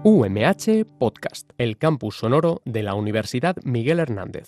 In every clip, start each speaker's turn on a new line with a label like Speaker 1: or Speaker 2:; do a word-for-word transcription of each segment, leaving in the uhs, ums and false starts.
Speaker 1: U M H Podcast, el campus sonoro de la Universidad Miguel Hernández.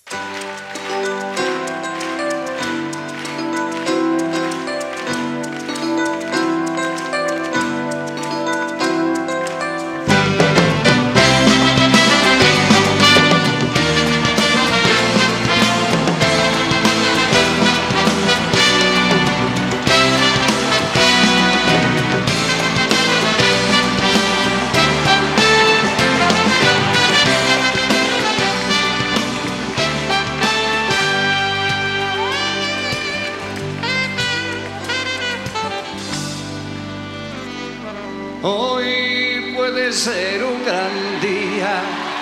Speaker 2: Hoy puede ser un gran día.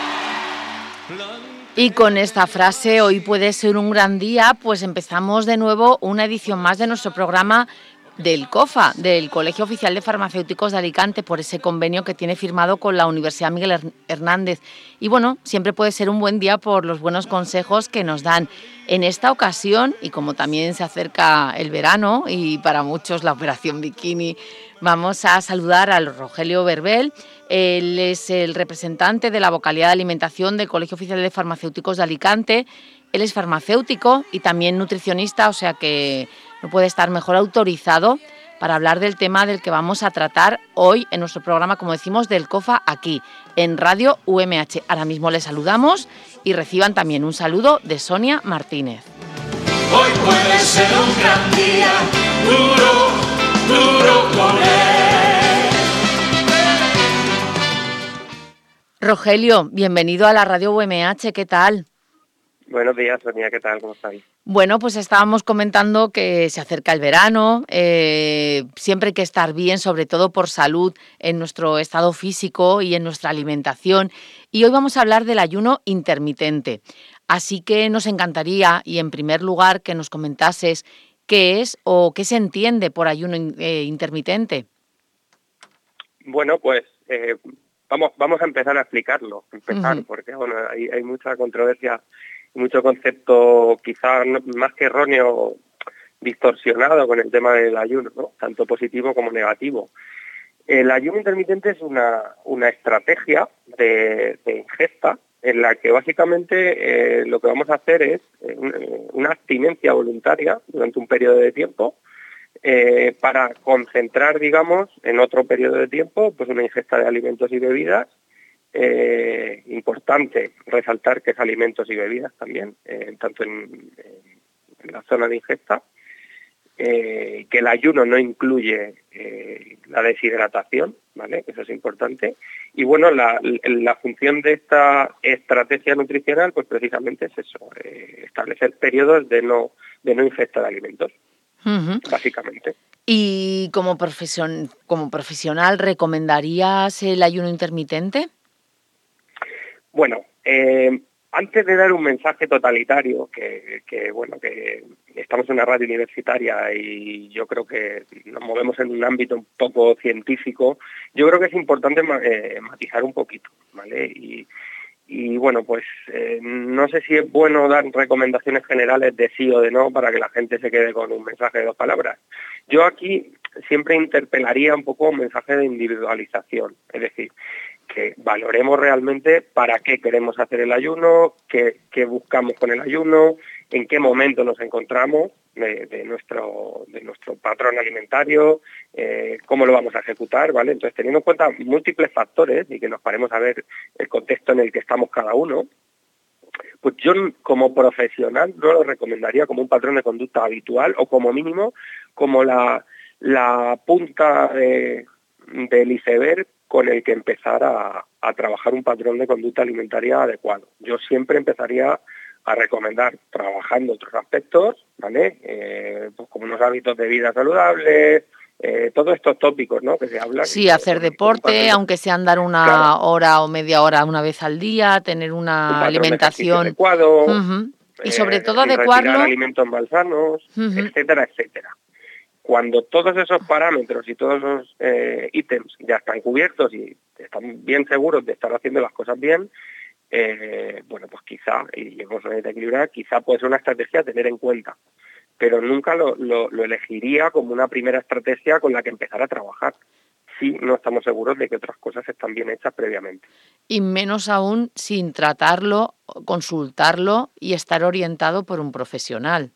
Speaker 3: Y con esta frase, hoy puede ser un gran día, pues empezamos de nuevo una edición más de nuestro programa del COFA, del Colegio Oficial de Farmacéuticos de Alicante, por ese convenio que tiene firmado con la Universidad Miguel Hernández. Y bueno, siempre puede ser un buen día por los buenos consejos que nos dan. En esta ocasión, y como también se acerca el verano y para muchos la operación bikini, vamos a saludar al Rogelio Verbel. Él es el representante de la vocalía de alimentación del Colegio Oficial de Farmacéuticos de Alicante. Él es farmacéutico y también nutricionista, o sea que no puede estar mejor autorizado para hablar del tema del que vamos a tratar hoy en nuestro programa, como decimos, del COFA aquí, en Radio U M H. Ahora mismo les saludamos y reciban también un saludo de Sonia Martínez.
Speaker 2: Hoy puede ser un gran día, duro, duro con él.
Speaker 3: Rogelio, bienvenido a la Radio U M H, ¿qué tal?
Speaker 4: Buenos días, Sonia, ¿qué tal? ¿Cómo estáis?
Speaker 3: Bueno, pues estábamos comentando que se acerca el verano, eh, siempre hay que estar bien, sobre todo por salud, en nuestro estado físico y en nuestra alimentación. Y hoy vamos a hablar del ayuno intermitente. Así que nos encantaría, y en primer lugar, que nos comentases qué es o qué se entiende por ayuno eh, intermitente.
Speaker 4: Bueno, pues eh, vamos vamos a empezar a explicarlo, empezar,
Speaker 3: Uh-huh.
Speaker 4: porque bueno, hay, hay mucha controversia, mucho concepto quizás no, más que erróneo, distorsionado con el tema del ayuno, ¿no? Tanto positivo como negativo. El ayuno intermitente es una, una estrategia de, de ingesta en la que básicamente eh, lo que vamos a hacer es eh, una abstinencia voluntaria durante un periodo de tiempo eh, para concentrar, digamos, en otro periodo de tiempo, pues una ingesta de alimentos y bebidas. Eh, importante resaltar que es alimentos y bebidas también, eh, tanto en, en la zona de ingesta, eh, que el ayuno no incluye eh, la deshidratación, ¿vale? Eso es importante. Y bueno, la, la función de esta estrategia nutricional, pues precisamente es eso, eh, establecer periodos de no, de no ingesta de alimentos, uh-huh. básicamente.
Speaker 3: ¿Y como, profesion, como profesional recomendarías el ayuno intermitente?
Speaker 4: Bueno, eh, antes de dar un mensaje totalitario, que, que bueno, que estamos en una radio universitaria y yo creo que nos movemos en un ámbito un poco científico, yo creo que es importante eh, matizar un poquito, ¿vale? Y, y bueno, pues eh, no sé si es bueno dar recomendaciones generales de sí o de no para que la gente se quede con un mensaje de dos palabras. Yo aquí siempre interpelaría un poco un mensaje de individualización, es decir, que valoremos realmente para qué queremos hacer el ayuno, qué, qué buscamos con el ayuno, en qué momento nos encontramos de, de, nuestro, de nuestro patrón alimentario, eh, cómo lo vamos a ejecutar, ¿vale? Entonces, teniendo en cuenta múltiples factores y que nos paremos a ver el contexto en el que estamos cada uno, pues yo como profesional no lo recomendaría como un patrón de conducta habitual o como mínimo como la, la punta de, del iceberg con el que empezar a, a trabajar un patrón de conducta alimentaria adecuado. Yo siempre empezaría a recomendar trabajando otros aspectos, ¿vale? Eh, pues como unos hábitos de vida saludables, eh, todos estos tópicos, ¿no? Que se hablan.
Speaker 3: Sí, hacer deporte, aunque sea andar una claro. hora o media hora una vez al día, tener una
Speaker 4: un
Speaker 3: alimentación
Speaker 4: adecuado,
Speaker 3: uh-huh. y sobre
Speaker 4: eh,
Speaker 3: todo adecuarlo,
Speaker 4: retirar alimentos malsanos, uh-huh. etcétera, etcétera. Cuando todos esos parámetros y todos esos eh, ítems ya están cubiertos y están bien seguros de estar haciendo las cosas bien, eh, bueno, pues quizá, y hemos de equilibrar, quizá puede ser una estrategia a tener en cuenta, pero nunca lo, lo, lo elegiría como una primera estrategia con la que empezar a trabajar. si no estamos seguros de que otras cosas están bien hechas previamente.
Speaker 3: Y menos aún sin tratarlo, consultarlo y estar orientado por un profesional.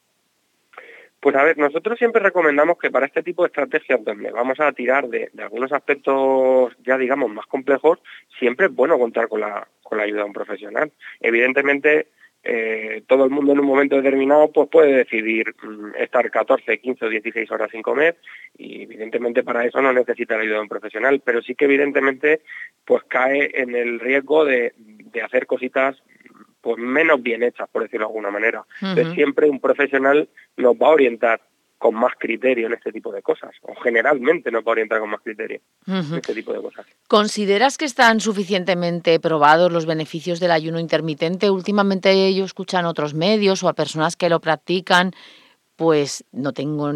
Speaker 4: Pues a ver, nosotros siempre recomendamos que para este tipo de estrategias donde vamos a tirar de, de algunos aspectos ya digamos más complejos, siempre es bueno contar con la, con la ayuda de un profesional. Evidentemente, eh, todo el mundo en un momento determinado pues puede decidir mm, estar catorce, quince o dieciséis horas sin comer y evidentemente para eso no necesita la ayuda de un profesional, pero sí que evidentemente pues cae en el riesgo de, de hacer cositas pues menos bien hechas, por decirlo de alguna manera. Uh-huh. Entonces siempre un profesional nos va a orientar con más criterio en este tipo de cosas, o generalmente nos va a orientar con más criterio uh-huh. en este tipo de cosas.
Speaker 3: ¿Consideras que están suficientemente probados los beneficios del ayuno intermitente? Últimamente yo escucho en otros medios o a personas que lo practican, pues no tengo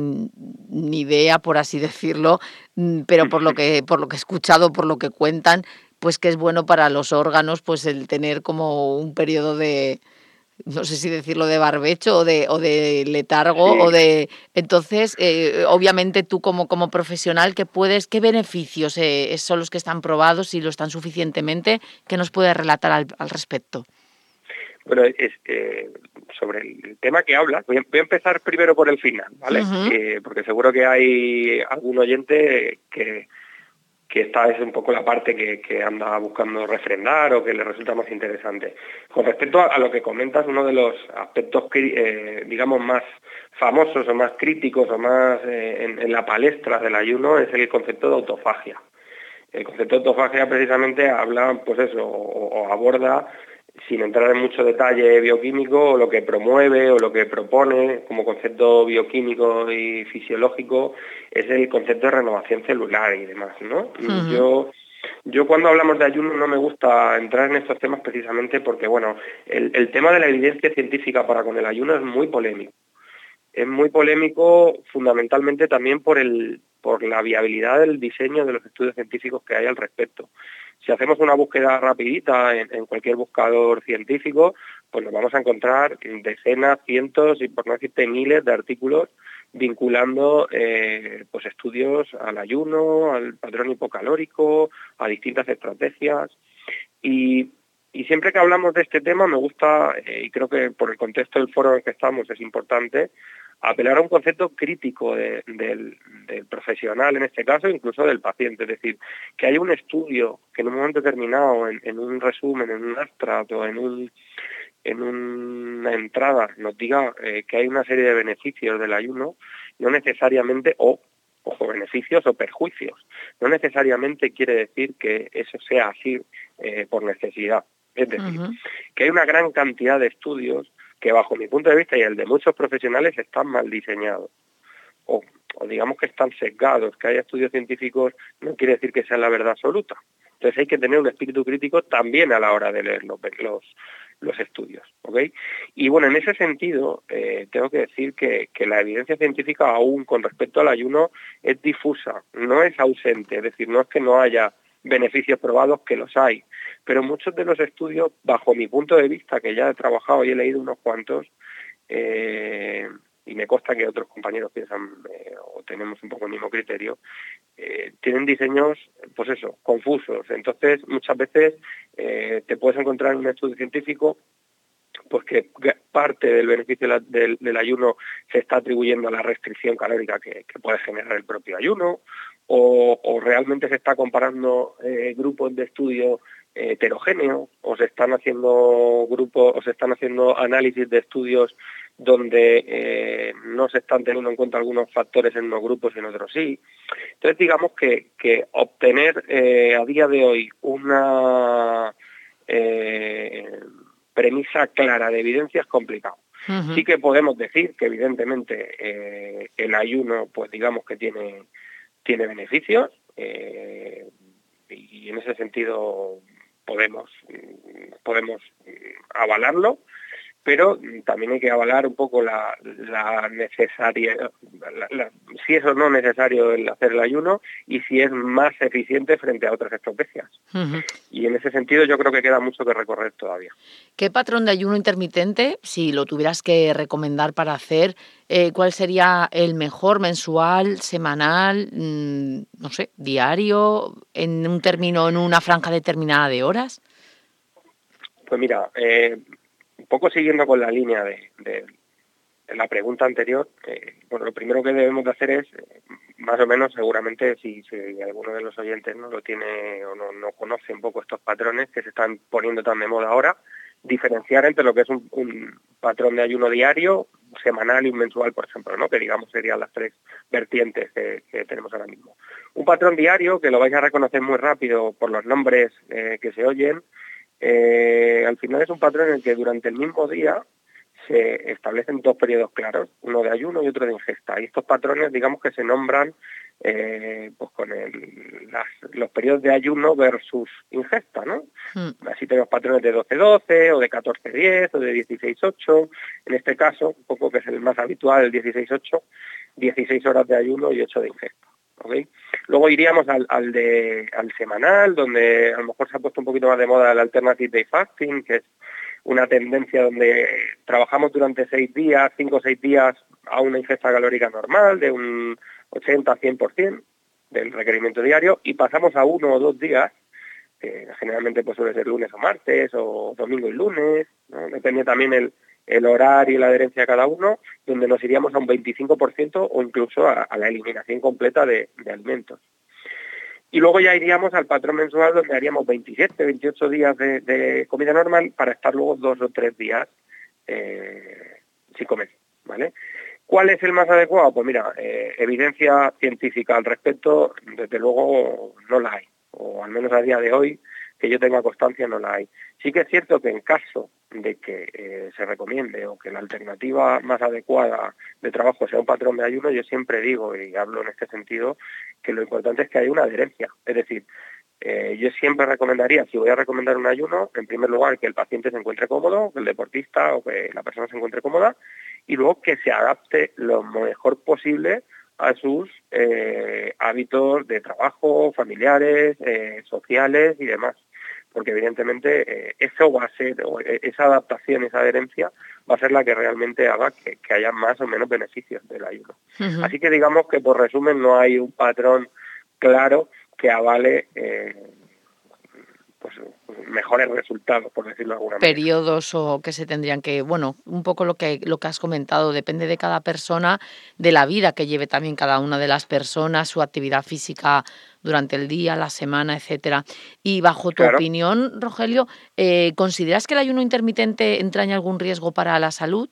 Speaker 3: ni idea, por así decirlo, pero por lo que por lo que he escuchado, por lo que cuentan, pues que es bueno para los órganos, pues el tener como un periodo de, no sé si decirlo, de barbecho o de o de letargo sí. o de entonces eh, obviamente tú como como profesional que puedes qué beneficios eh, son los que están probados y lo están suficientemente, ¿qué nos puedes relatar al, al respecto?
Speaker 4: Bueno, es, eh, sobre el tema que hablas, voy a, voy a empezar primero por el final, ¿vale? Uh-huh. Eh, porque seguro que hay algún oyente que, que esta es un poco la parte que, que anda buscando refrendar o que le resulta más interesante. Con respecto a, a lo que comentas, uno de los aspectos, eh, digamos, más famosos o más críticos o más eh, en, en la palestra del ayuno es el concepto de autofagia. El concepto de autofagia precisamente habla, pues eso, o, o aborda, sin entrar en mucho detalle bioquímico, lo que promueve o lo que propone como concepto bioquímico y fisiológico es el concepto de renovación celular y demás, ¿no? Uh-huh. Yo, yo cuando hablamos de ayuno no me gusta entrar en estos temas precisamente porque, bueno, el, el tema de la evidencia científica para con el ayuno es muy polémico. Es muy polémico fundamentalmente también por el por la viabilidad del diseño de los estudios científicos que hay al respecto. Si hacemos una búsqueda rapidita en, en cualquier buscador científico, pues nos vamos a encontrar decenas, cientos y por no decirte miles de artículos vinculando eh, pues estudios al ayuno, al patrón hipocalórico, a distintas estrategias. Y, y siempre que hablamos de este tema me gusta, eh, y creo que por el contexto del foro en el que estamos es importante, apelar a un concepto crítico de, del, del profesional, en este caso, incluso del paciente. Es decir, que haya un estudio que en un momento determinado, en, en un resumen, en un abstract o en, un, en una entrada, nos diga eh, que hay una serie de beneficios del ayuno, no necesariamente, o, ojo, beneficios o perjuicios, no necesariamente quiere decir que eso sea así eh, por necesidad. Es decir, uh-huh. que hay una gran cantidad de estudios que bajo mi punto de vista y el de muchos profesionales están mal diseñados o, o digamos que están sesgados. Que haya estudios científicos no quiere decir que sea la verdad absoluta. Entonces hay que tener un espíritu crítico también a la hora de leer los, los, los estudios, ¿ok? Y bueno, en ese sentido eh, tengo que decir que, que la evidencia científica aún con respecto al ayuno es difusa, no es ausente, es decir, no es que no haya beneficios probados, que los hay, pero muchos de los estudios, bajo mi punto de vista, que ya he trabajado y he leído unos cuantos, eh, y me consta que otros compañeros piensan eh, o tenemos un poco el mismo criterio, eh, tienen diseños, pues eso, confusos. Entonces, muchas veces eh, te puedes encontrar en un estudio científico pues que parte del beneficio del, del ayuno se está atribuyendo a la restricción calórica que, que puede generar el propio ayuno, o, o realmente se está comparando eh, grupos de estudio eh, heterogéneos, o se están haciendo grupos, o se están haciendo análisis de estudios donde eh, no se están teniendo en cuenta algunos factores en unos grupos y en otros sí. Entonces, digamos que, que obtener eh, a día de hoy una eh, premisa clara de evidencia es complicado. Uh-huh. Sí que podemos decir que evidentemente eh, el ayuno, pues digamos que tiene, tiene beneficios eh, y en ese sentido podemos, podemos avalarlo, pero también hay que avalar un poco la, la necesaria, la, la, si es o no necesario el hacer el ayuno y si es más eficiente frente a otras estrategias. Uh-huh. Y en ese sentido yo creo que queda mucho que recorrer todavía.
Speaker 3: ¿Qué patrón de ayuno intermitente, si lo tuvieras que recomendar para hacer, eh, cuál sería el mejor, mensual, semanal, mmm, no sé, diario, en un término, en una franja determinada de horas?
Speaker 4: Pues mira, eh, un poco siguiendo con la línea de, de, de la pregunta anterior, eh, bueno, lo primero que debemos de hacer es, eh, más o menos, seguramente, si, si alguno de los oyentes no lo tiene o no, no conoce un poco estos patrones que se están poniendo tan de moda ahora, diferenciar entre lo que es un, un patrón de ayuno diario, semanal y un mensual, por ejemplo, ¿no? Que digamos serían las tres vertientes que, que tenemos ahora mismo. Un patrón diario, que lo vais a reconocer muy rápido por los nombres eh, que se oyen, Eh, al final es un patrón en el que durante el mismo día se establecen dos periodos claros, uno de ayuno y otro de ingesta. Y estos patrones, digamos que se nombran eh, pues con el, las, los periodos de ayuno versus ingesta, ¿no? Mm. Así tenemos patrones de doce doce o de catorce diez o de dieciséis ocho. En este caso, un poco que es el más habitual, el dieciséis ocho, dieciséis horas de ayuno y ocho de ingesta. ¿Okay? Luego iríamos al, al, de, al semanal, donde a lo mejor se ha puesto un poquito más de moda el Alternative Day Fasting, que es una tendencia donde trabajamos durante seis días, cinco o seis días a una ingesta calórica normal de un ochenta a cien por ciento del requerimiento diario y pasamos a uno o dos días, que generalmente pues suele ser lunes o martes o domingo y lunes, ¿no? Depende también el el horario y la adherencia de cada uno, donde nos iríamos a un veinticinco por ciento o incluso a, a la eliminación completa de, de alimentos. Y luego ya iríamos al patrón mensual, donde haríamos veintisiete, veintiocho días de, de comida normal para estar luego dos o tres días eh, sin comer, ¿vale? ¿Cuál es el más adecuado? Pues mira, eh, evidencia científica al respecto, desde luego no la hay, o al menos a día de hoy, que yo tenga constancia, no la hay. Sí que es cierto que en caso de que eh, se recomiende o que la alternativa más adecuada de trabajo sea un patrón de ayuno, yo siempre digo, y hablo en este sentido, que lo importante es que haya una adherencia. Es decir, eh, yo siempre recomendaría, si voy a recomendar un ayuno, en primer lugar que el paciente se encuentre cómodo, que el deportista o que la persona se encuentre cómoda, y luego que se adapte lo mejor posible a sus eh, hábitos de trabajo, familiares, eh, sociales y demás. Porque evidentemente eh, eso va a ser, o esa adaptación, esa adherencia, va a ser la que realmente haga que, que haya más o menos beneficios del ayuno. Uh-huh. Así que digamos que por resumen no hay un patrón claro que avale eh, pues mejores resultados, por decirlo de alguna manera.
Speaker 3: Periodos o que se tendrían que, bueno, un poco lo que lo que has comentado, depende de cada persona, de la vida que lleve también cada una de las personas, su actividad física durante el día, la semana, etcétera. Y bajo tu claro. opinión, Rogelio, eh, ¿consideras que el ayuno intermitente entraña algún riesgo para la salud?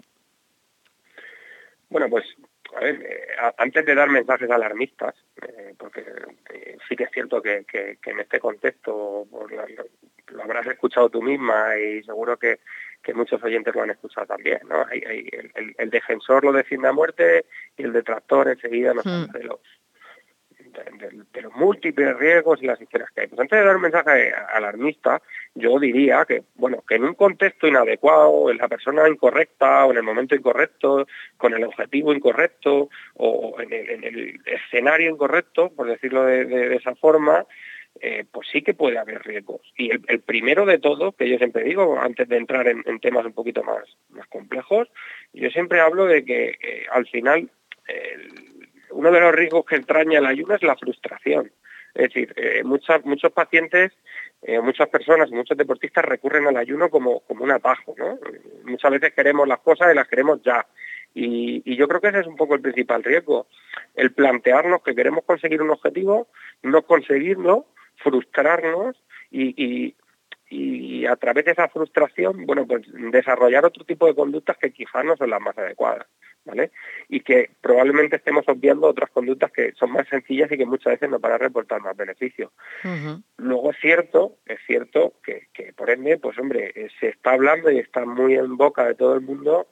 Speaker 4: Bueno, pues a ver, eh, antes de dar mensajes alarmistas, eh, porque eh, sí que es cierto que, que, que en este contexto pues, lo, lo habrás escuchado tú misma y seguro que, que muchos oyentes lo han escuchado también, ¿no? Hay, hay, el, el, el defensor lo defiende a muerte y el detractor enseguida nos habla hmm. de los De, de, de los múltiples riesgos y las historias que hay. Pues antes de dar un mensaje alarmista, yo diría que, bueno, que en un contexto inadecuado, en la persona incorrecta o en el momento incorrecto, con el objetivo incorrecto o en el, en el escenario incorrecto, por decirlo de, de, de esa forma, eh, pues sí que puede haber riesgos. Y el, el primero de todo, que yo siempre digo, antes de entrar en, en temas un poquito más, más complejos, yo siempre hablo de que eh, al final el uno de los riesgos que entraña el ayuno es la frustración. Es decir, eh, muchas, muchos pacientes, eh, muchas personas y muchos deportistas recurren al ayuno como, como un atajo, ¿no? Muchas veces queremos las cosas y las queremos ya. Y, y yo creo que ese es un poco el principal riesgo. El plantearnos que queremos conseguir un objetivo, no conseguirlo, frustrarnos y, y, y a través de esa frustración, bueno, pues desarrollar otro tipo de conductas que quizás no son las más adecuadas, ¿vale? Y que probablemente estemos obviando otras conductas que son más sencillas y que muchas veces nos van a reportar más beneficios. Uh-huh. Luego es cierto, es cierto que, que por ende, pues hombre, se está hablando y está muy en boca de todo el mundo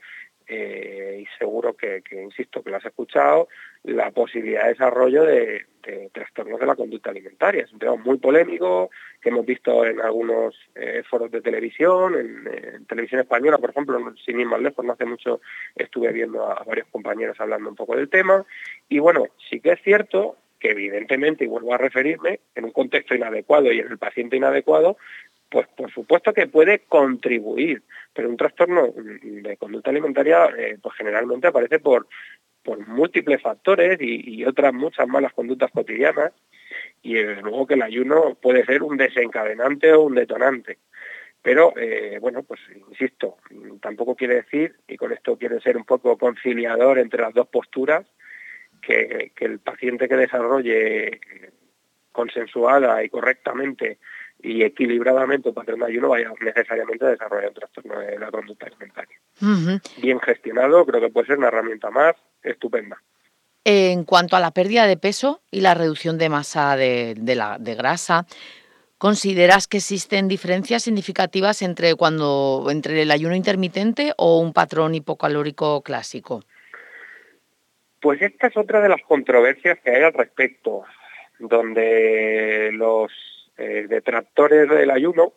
Speaker 4: eh, y seguro que, que, insisto, que lo has escuchado, la posibilidad de desarrollo de, de trastornos de la conducta alimentaria. Es un tema muy polémico que hemos visto en algunos eh, foros de televisión, en, en televisión española, por ejemplo, sin ir más lejos, no hace mucho estuve viendo a, a varios compañeros hablando un poco del tema. Y bueno, sí que es cierto que evidentemente, y vuelvo a referirme, en un contexto inadecuado y en el paciente inadecuado, pues por supuesto que puede contribuir, pero un trastorno de conducta alimentaria eh, pues generalmente aparece por, por múltiples factores y, y otras muchas malas conductas cotidianas, y desde luego que el ayuno puede ser un desencadenante o un detonante. Pero, eh, bueno, pues insisto, tampoco quiere decir, y con esto quiere ser un poco conciliador entre las dos posturas, que, que el paciente que desarrolle consensuada y correctamente y equilibradamente un patrón de ayuno vaya necesariamente a desarrollar un trastorno de la conducta alimentaria. Uh-huh. Bien gestionado, creo que puede ser una herramienta más estupenda.
Speaker 3: En cuanto a la pérdida de peso y la reducción de masa de, de, la, de grasa, ¿consideras que existen diferencias significativas entre, cuando, entre el ayuno intermitente o un patrón hipocalórico clásico?
Speaker 4: Pues esta es otra de las controversias que hay al respecto, donde los eh, detractores del ayuno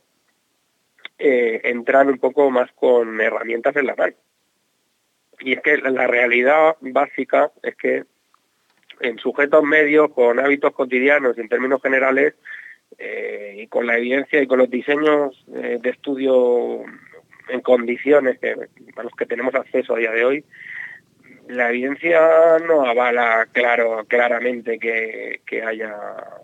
Speaker 4: eh, entran un poco más con herramientas en la mano. Y es que la realidad básica es que en sujetos medios, con hábitos cotidianos, en términos generales, eh, y con la evidencia y con los diseños eh, de estudio en condiciones que, a los que tenemos acceso a día de hoy, la evidencia no avala claro, claramente que, que haya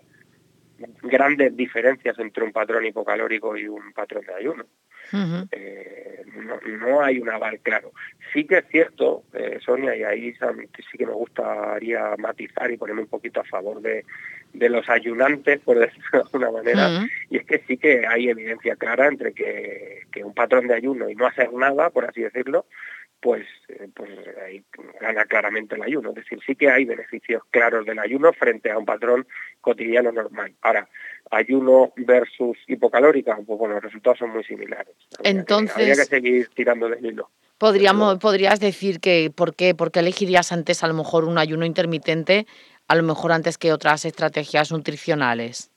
Speaker 4: grandes diferencias entre un patrón hipocalórico y un patrón de ayuno. Uh-huh. Eh, no, no hay un aval claro. Sí que es cierto, eh, Sonia, y ahí sí que me gustaría matizar y ponerme un poquito a favor de, de los ayunantes, por decirlo de alguna manera, uh-huh. y es que sí que hay evidencia clara entre que, que un patrón de ayuno y no hacer nada, por así decirlo, pues, eh, pues ahí gana claramente el ayuno. Es decir, sí que hay beneficios claros del ayuno frente a un patrón cotidiano normal. Ahora, ayuno versus hipocalórica, pues bueno, los resultados son muy similares. Habría
Speaker 3: Entonces,
Speaker 4: que, habría que seguir tirando del hilo.
Speaker 3: Podríamos, podrías decir que ¿por qué? ¿Por qué elegirías antes a lo mejor un ayuno intermitente, a lo mejor antes que otras estrategias nutricionales?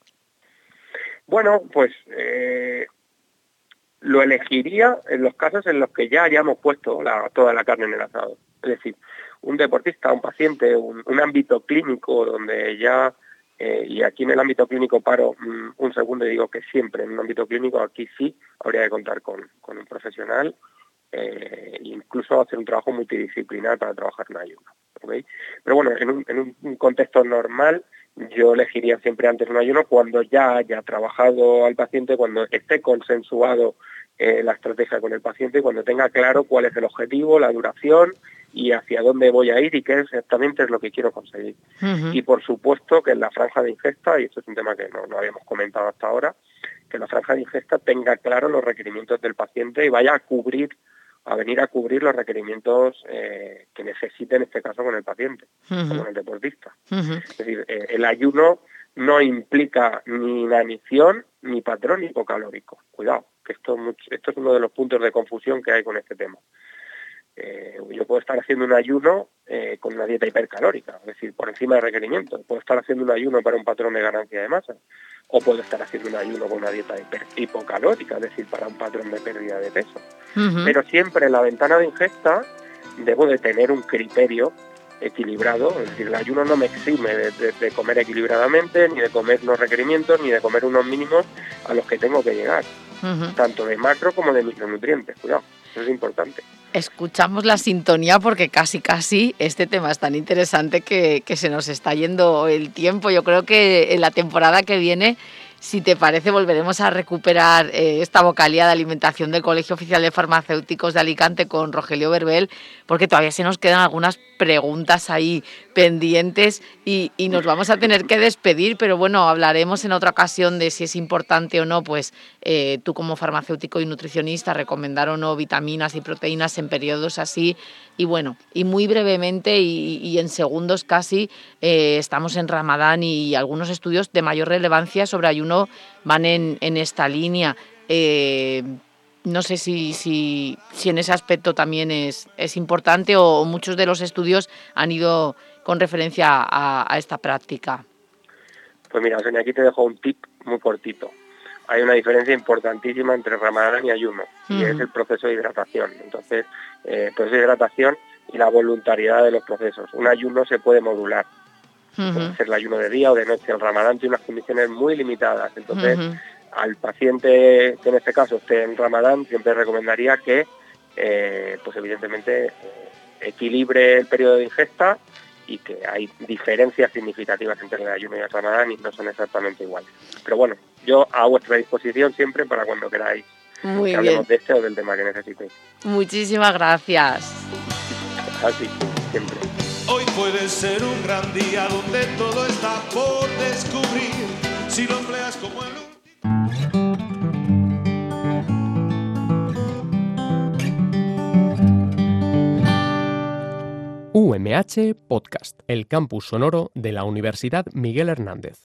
Speaker 4: Bueno, pues eh, lo elegiría en los casos en los que ya hayamos puesto la, toda la carne en el asado. Es decir, un deportista, un paciente, un, un ámbito clínico donde ya, eh, y aquí en el ámbito clínico paro um, un segundo y digo que siempre en un ámbito clínico aquí sí habría que contar con, con un profesional, eh, incluso hacer un trabajo multidisciplinar para trabajar en ayuno. ¿Okay? Pero bueno, en un, en un contexto normal, yo elegiría siempre antes un ayuno cuando ya haya trabajado al paciente, cuando esté consensuado eh, la estrategia con el paciente, cuando tenga claro cuál es el objetivo, la duración y hacia dónde voy a ir y qué exactamente es lo que quiero conseguir. Uh-huh. Y por supuesto que en la franja de ingesta, y esto es un tema que no, no habíamos comentado hasta ahora, que la franja de ingesta tenga claro los requerimientos del paciente y vaya a cubrir a venir a cubrir los requerimientos eh, que necesite en este caso con el paciente, uh-huh. como con el deportista. Uh-huh. Es decir, eh, el ayuno no implica ni inanición ni patrón hipocalórico. Cuidado, que esto, esto es uno de los puntos de confusión que hay con este tema. Eh, yo puedo estar haciendo un ayuno eh, con una dieta hipercalórica, es decir, por encima de requerimientos. Puedo estar haciendo un ayuno para un patrón de ganancia de masa, o puedo estar haciendo un ayuno con una dieta hiper, hipocalórica, es decir, para un patrón de pérdida de peso. Uh-huh. Pero siempre en la ventana de ingesta debo de tener un criterio equilibrado, es decir, el ayuno no me exime de, de, de comer equilibradamente, ni de comer los requerimientos, ni de comer unos mínimos a los que tengo que llegar, uh-huh. tanto de macro como de micronutrientes. Cuidado, eso es importante.
Speaker 3: Escuchamos la sintonía porque casi casi este tema es tan interesante que, que se nos está yendo el tiempo. Yo creo que en la temporada que viene, si te parece, volveremos a recuperar eh, esta vocalía de alimentación del Colegio Oficial de Farmacéuticos de Alicante con Rogelio Berbel, porque todavía se nos quedan algunas preguntas ahí pendientes y, y nos vamos a tener que despedir, pero bueno, hablaremos en otra ocasión de si es importante o no, pues eh, tú como farmacéutico y nutricionista, recomendar o no vitaminas y proteínas en periodos así. Y bueno, y muy brevemente y, y en segundos casi, eh, estamos en Ramadán y algunos estudios de mayor relevancia sobre ayuno van en, en esta línea. Eh, No sé si, si, si en ese aspecto también es, es importante o muchos de los estudios han ido con referencia a, a esta práctica.
Speaker 4: Pues mira, Sonia, aquí te dejo un tip muy cortito. Hay una diferencia importantísima entre Ramadán y ayuno, uh-huh. y es el proceso de hidratación. Entonces, eh, el proceso de hidratación y la voluntariedad de los procesos. Un ayuno se puede modular. Uh-huh. Puede ser el ayuno de día o de noche. El Ramadán tiene unas condiciones muy limitadas. Entonces, uh-huh. al paciente que en este caso esté en Ramadán, siempre recomendaría que, eh, pues evidentemente, eh, equilibre el periodo de ingesta y que hay diferencias significativas entre el ayuno y el Ramadán y no son exactamente iguales. Pero bueno, yo a vuestra disposición siempre para cuando queráis
Speaker 3: Muy
Speaker 4: que hablemos
Speaker 3: bien.
Speaker 4: de este o del tema que necesitéis.
Speaker 3: Muchísimas gracias.
Speaker 4: Así, siempre.
Speaker 5: Hoy puede ser un gran día donde todo está por descubrir, si lo empleas como el último.
Speaker 1: U M H Podcast, el campus sonoro de la Universidad Miguel Hernández.